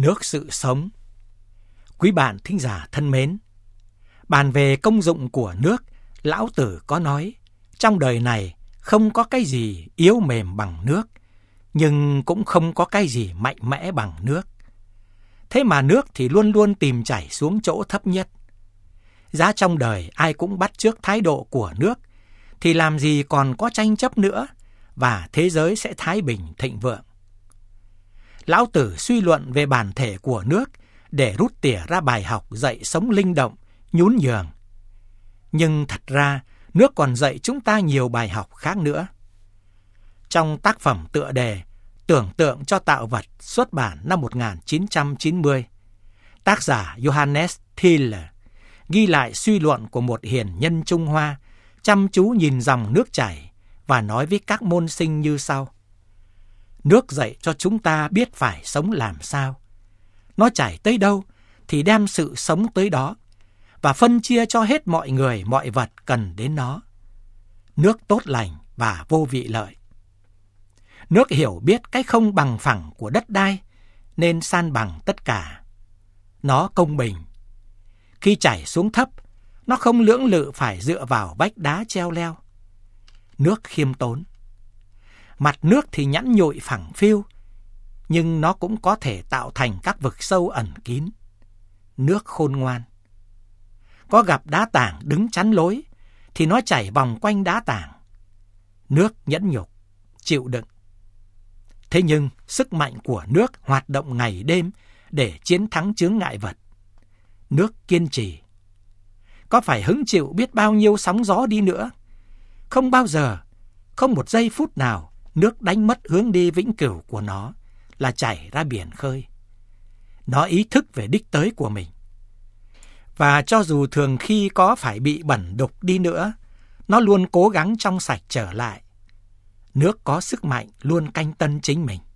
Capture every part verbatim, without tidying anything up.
Nước sự sống. Quý bạn thính giả thân mến, bàn về công dụng của nước, Lão Tử có nói, trong đời này không có cái gì yếu mềm bằng nước, nhưng cũng không có cái gì mạnh mẽ bằng nước. Thế mà nước thì luôn luôn tìm chảy xuống chỗ thấp nhất. Giá trong đời ai cũng bắt chước thái độ của nước, thì làm gì còn có tranh chấp nữa, và thế giới sẽ thái bình thịnh vượng. Lão Tử suy luận về bản thể của nước để rút tỉa ra bài học dạy sống linh động, nhún nhường. Nhưng thật ra, nước còn dạy chúng ta nhiều bài học khác nữa. Trong tác phẩm tựa đề Tưởng tượng cho tạo vật xuất bản năm một nghìn chín trăm chín mươi, tác giả Johannes Thiele ghi lại suy luận của một hiền nhân Trung Hoa chăm chú nhìn dòng nước chảy và nói với các môn sinh như sau. Nước dạy cho chúng ta biết phải sống làm sao. Nó chảy tới đâu thì đem sự sống tới đó và phân chia cho hết mọi người mọi vật cần đến nó. Nước tốt lành và vô vị lợi. Nước hiểu biết cái không bằng phẳng của đất đai nên san bằng tất cả. Nó công bình. Khi chảy xuống thấp, nó không lưỡng lự phải dựa vào vách đá treo leo. Nước khiêm tốn. Mặt nước thì nhẵn nhụi phẳng phiu, nhưng nó cũng có thể tạo thành các vực sâu ẩn kín. Nước khôn ngoan. Có gặp đá tảng đứng chắn lối, thì nó chảy vòng quanh đá tảng. Nước nhẫn nhục, chịu đựng. Thế nhưng sức mạnh của nước hoạt động ngày đêm để chiến thắng chướng ngại vật. Nước kiên trì. Có phải hứng chịu biết bao nhiêu sóng gió đi nữa, không bao giờ, không một giây phút nào nước đánh mất hướng đi vĩnh cửu của nó là chảy ra biển khơi. Nó ý thức về đích tới của mình. Và cho dù thường khi có phải bị bẩn đục đi nữa, nó luôn cố gắng trong sạch trở lại. Nước có sức mạnh luôn canh tân chính mình.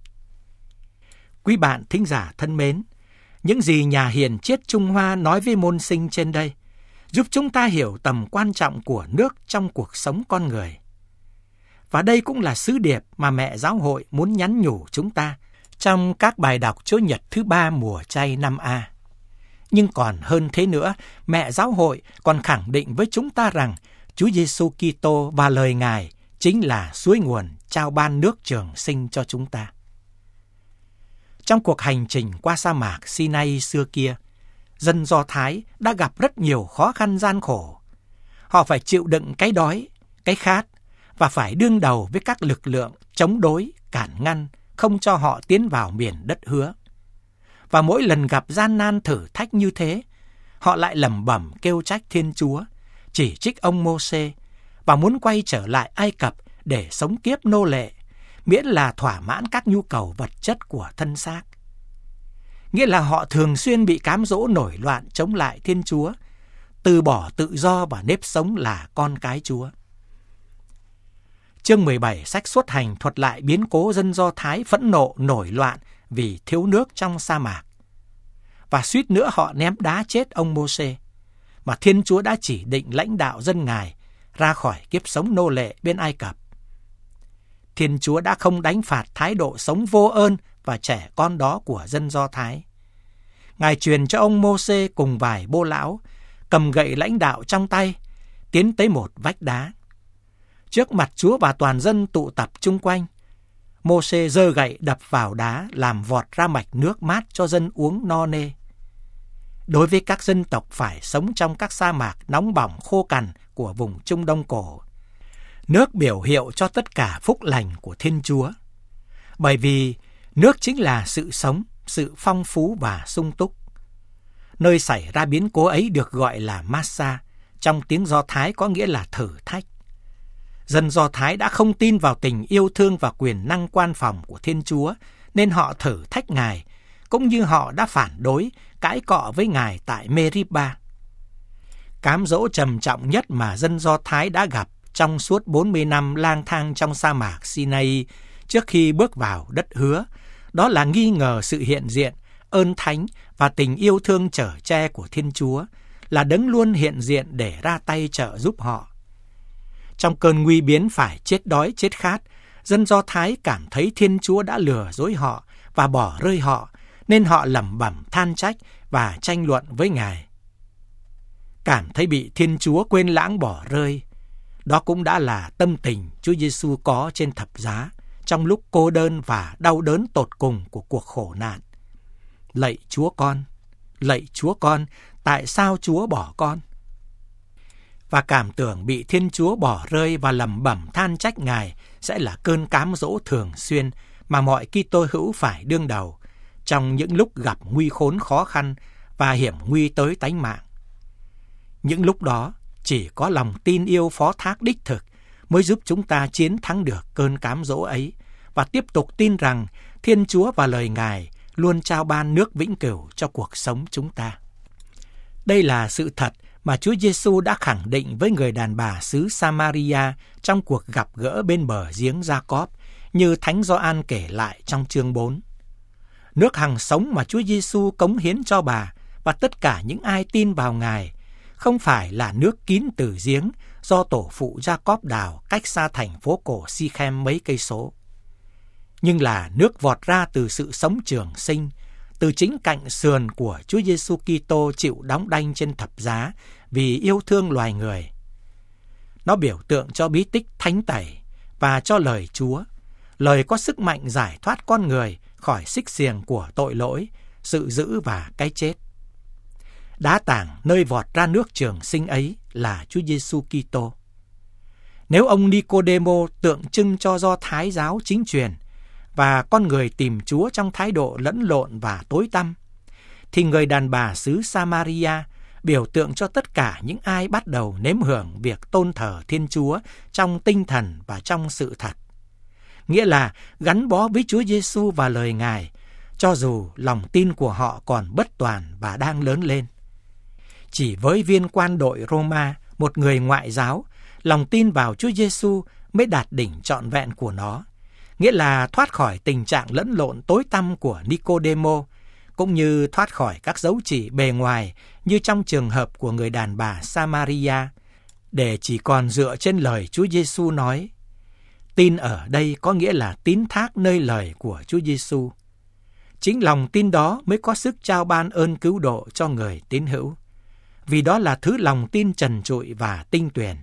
Quý bạn thính giả thân mến, những gì nhà hiền triết Trung Hoa nói với môn sinh trên đây giúp chúng ta hiểu tầm quan trọng của nước trong cuộc sống con người. Và đây cũng là sứ điệp mà mẹ giáo hội muốn nhắn nhủ chúng ta trong các bài đọc Chúa Nhật thứ ba mùa chay năm A. Nhưng còn hơn thế nữa, mẹ giáo hội còn khẳng định với chúng ta rằng Chúa Giêsu Kitô và lời Ngài chính là suối nguồn trao ban nước trường sinh cho chúng ta. Trong cuộc hành trình qua sa mạc Sinai xưa kia, dân Do Thái đã gặp rất nhiều khó khăn gian khổ. Họ phải chịu đựng cái đói, cái khát và phải đương đầu với các lực lượng chống đối, cản ngăn, không cho họ tiến vào miền đất hứa. Và mỗi lần gặp gian nan thử thách như thế, họ lại lẩm bẩm kêu trách Thiên Chúa, chỉ trích ông Mô-sê và muốn quay trở lại Ai Cập để sống kiếp nô lệ, miễn là thỏa mãn các nhu cầu vật chất của thân xác. Nghĩa là họ thường xuyên bị cám dỗ nổi loạn chống lại Thiên Chúa, từ bỏ tự do và nếp sống là con cái Chúa. Chương mười bảy sách Xuất Hành thuật lại biến cố dân Do Thái phẫn nộ nổi loạn vì thiếu nước trong sa mạc. Và suýt nữa họ ném đá chết ông Mô-sê, mà Thiên Chúa đã chỉ định lãnh đạo dân Ngài ra khỏi kiếp sống nô lệ bên Ai Cập. Thiên Chúa đã không đánh phạt thái độ sống vô ơn và trẻ con đó của dân Do Thái. Ngài truyền cho ông Mô-sê cùng vài bô lão cầm gậy lãnh đạo trong tay, tiến tới một vách đá. Trước mặt Chúa và toàn dân tụ tập chung quanh, Mô-sê giơ gậy đập vào đá làm vọt ra mạch nước mát cho dân uống no nê. Đối với các dân tộc phải sống trong các sa mạc nóng bỏng khô cằn của vùng Trung Đông cổ, nước biểu hiệu cho tất cả phúc lành của Thiên Chúa. Bởi vì nước chính là sự sống, sự phong phú và sung túc. Nơi xảy ra biến cố ấy được gọi là Massa, trong tiếng Do Thái có nghĩa là thử thách. Dân Do Thái đã không tin vào tình yêu thương và quyền năng quan phòng của Thiên Chúa, nên họ thử thách Ngài, cũng như họ đã phản đối, cãi cọ với Ngài tại Meriba. Cám dỗ trầm trọng nhất mà dân Do Thái đã gặp trong suốt bốn mươi năm lang thang trong sa mạc Sinai trước khi bước vào đất hứa, đó là nghi ngờ sự hiện diện, ơn thánh và tình yêu thương chở che của Thiên Chúa, là đấng luôn hiện diện để ra tay trợ giúp họ. Trong cơn nguy biến phải chết đói chết khát, dân Do Thái cảm thấy Thiên Chúa đã lừa dối họ và bỏ rơi họ, nên họ lẩm bẩm than trách và tranh luận với Ngài. Cảm thấy bị Thiên Chúa quên lãng bỏ rơi, đó cũng đã là tâm tình Chúa Giêsu có trên thập giá trong lúc cô đơn và đau đớn tột cùng của cuộc khổ nạn. Lạy Chúa con, lạy Chúa con, tại sao Chúa bỏ con? Và cảm tưởng bị Thiên Chúa bỏ rơi và lẩm bẩm than trách Ngài sẽ là cơn cám dỗ thường xuyên mà mọi Kitô hữu phải đương đầu trong những lúc gặp nguy khốn khó khăn và hiểm nguy tới tánh mạng. Những lúc đó, chỉ có lòng tin yêu phó thác đích thực mới giúp chúng ta chiến thắng được cơn cám dỗ ấy và tiếp tục tin rằng Thiên Chúa và lời Ngài luôn trao ban nước vĩnh cửu cho cuộc sống chúng ta. Đây là sự thật mà Chúa Giêsu đã khẳng định với người đàn bà xứ Samaria trong cuộc gặp gỡ bên bờ giếng Gia-cóp, như Thánh Gioan kể lại trong chương bốn. Nước hằng sống mà Chúa Giêsu cống hiến cho bà và tất cả những ai tin vào Ngài không phải là nước kín từ giếng do tổ phụ Gia-cóp đào cách xa thành phố cổ Si-khem mấy cây số, nhưng là nước vọt ra từ sự sống trường sinh, từ chính cạnh sườn của Chúa Giêsu Kitô chịu đóng đanh trên thập giá vì yêu thương loài người. Nó biểu tượng cho bí tích thánh tẩy và cho lời Chúa, lời có sức mạnh giải thoát con người khỏi xích xiềng của tội lỗi, sự dữ và cái chết. Đá tảng nơi vọt ra nước trường sinh ấy là Chúa Giêsu Kitô. Nếu ông Nicôđêmô tượng trưng cho Do Thái giáo chính truyền và con người tìm Chúa trong thái độ lẫn lộn và tối tăm, thì người đàn bà xứ Samaria biểu tượng cho tất cả những ai bắt đầu nếm hưởng việc tôn thờ Thiên Chúa trong tinh thần và trong sự thật. Nghĩa là gắn bó với Chúa Giêsu và lời Ngài, cho dù lòng tin của họ còn bất toàn và đang lớn lên. Chỉ với viên quan đội Roma, một người ngoại giáo, lòng tin vào Chúa Giêsu mới đạt đỉnh trọn vẹn của nó, nghĩa là thoát khỏi tình trạng lẫn lộn tối tăm của Nicôđêmô, cũng như thoát khỏi các dấu chỉ bề ngoài như trong trường hợp của người đàn bà Samaria, để chỉ còn dựa trên lời Chúa Giêsu nói. Tin ở đây có nghĩa là tín thác nơi lời của Chúa Giêsu. Chính lòng tin đó mới có sức trao ban ơn cứu độ cho người tín hữu, vì đó là thứ lòng tin trần trụi và tinh tuyền.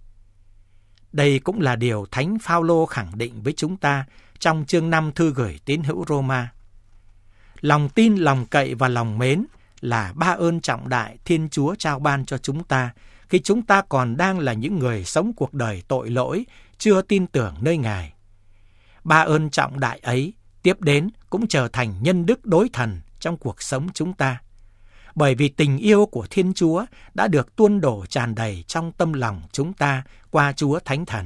Đây cũng là điều Thánh Phao-lô khẳng định với chúng ta trong chương năm thư gửi tín hữu Roma. Lòng tin, lòng cậy và lòng mến là ba ơn trọng đại Thiên Chúa trao ban cho chúng ta khi chúng ta còn đang là những người sống cuộc đời tội lỗi, chưa tin tưởng nơi Ngài. Ba ơn trọng đại ấy tiếp đến cũng trở thành nhân đức đối thần trong cuộc sống chúng ta, bởi vì tình yêu của Thiên Chúa đã được tuôn đổ tràn đầy trong tâm lòng chúng ta qua Chúa Thánh Thần.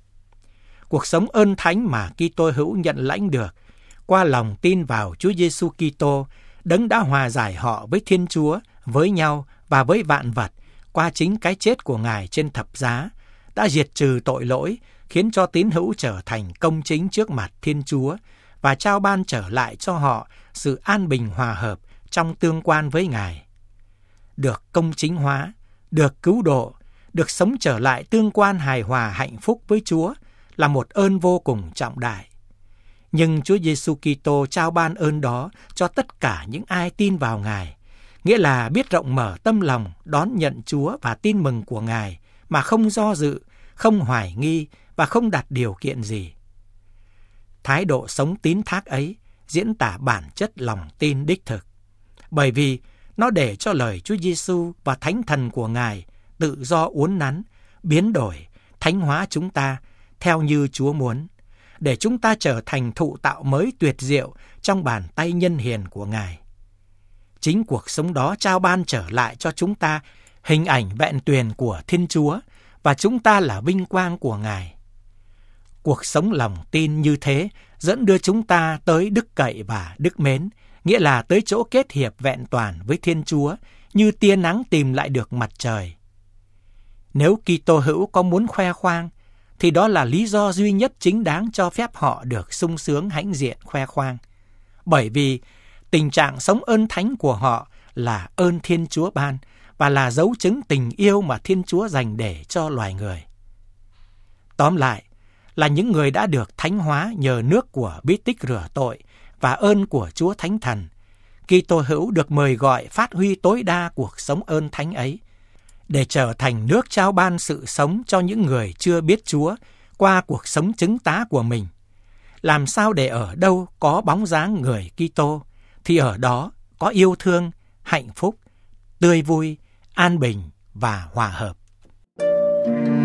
Cuộc sống ơn thánh mà Kitô hữu nhận lãnh được qua lòng tin vào Chúa Giêsu Kitô, Đấng đã hòa giải họ với Thiên Chúa, với nhau và với vạn vật qua chính cái chết của Ngài trên thập giá, đã diệt trừ tội lỗi, khiến cho tín hữu trở thành công chính trước mặt Thiên Chúa và trao ban trở lại cho họ sự an bình hòa hợp trong tương quan với Ngài. Được công chính hóa, được cứu độ, được sống trở lại tương quan hài hòa hạnh phúc với Chúa là một ơn vô cùng trọng đại. Nhưng Chúa Giêsu Kitô trao ban ơn đó cho tất cả những ai tin vào Ngài, nghĩa là biết rộng mở tâm lòng đón nhận Chúa và tin mừng của Ngài mà không do dự, không hoài nghi và không đặt điều kiện gì. Thái độ sống tín thác ấy diễn tả bản chất lòng tin đích thực, bởi vì nó để cho lời Chúa Giêsu và Thánh Thần của Ngài tự do uốn nắn, biến đổi, thánh hóa chúng ta theo như Chúa muốn, để chúng ta trở thành thụ tạo mới tuyệt diệu trong bàn tay nhân hiền của Ngài. Chính cuộc sống đó trao ban trở lại cho chúng ta hình ảnh vẹn tuyền của Thiên Chúa, và chúng ta là vinh quang của Ngài. Cuộc sống lòng tin như thế dẫn đưa chúng ta tới đức cậy và đức mến, nghĩa là tới chỗ kết hiệp vẹn toàn với Thiên Chúa, như tia nắng tìm lại được mặt trời. Nếu Kitô hữu có muốn khoe khoang, thì đó là lý do duy nhất chính đáng cho phép họ được sung sướng hãnh diện khoe khoang. Bởi vì tình trạng sống ơn thánh của họ là ơn Thiên Chúa ban và là dấu chứng tình yêu mà Thiên Chúa dành để cho loài người. Tóm lại, là những người đã được thánh hóa nhờ nước của bí tích rửa tội và ơn của Chúa Thánh Thần, Kitô hữu được mời gọi phát huy tối đa cuộc sống ơn thánh ấy, để trở thành nước trao ban sự sống cho những người chưa biết Chúa qua cuộc sống chứng tá của mình. Làm sao để ở đâu có bóng dáng người Kitô, thì ở đó có yêu thương, hạnh phúc, tươi vui, an bình và hòa hợp.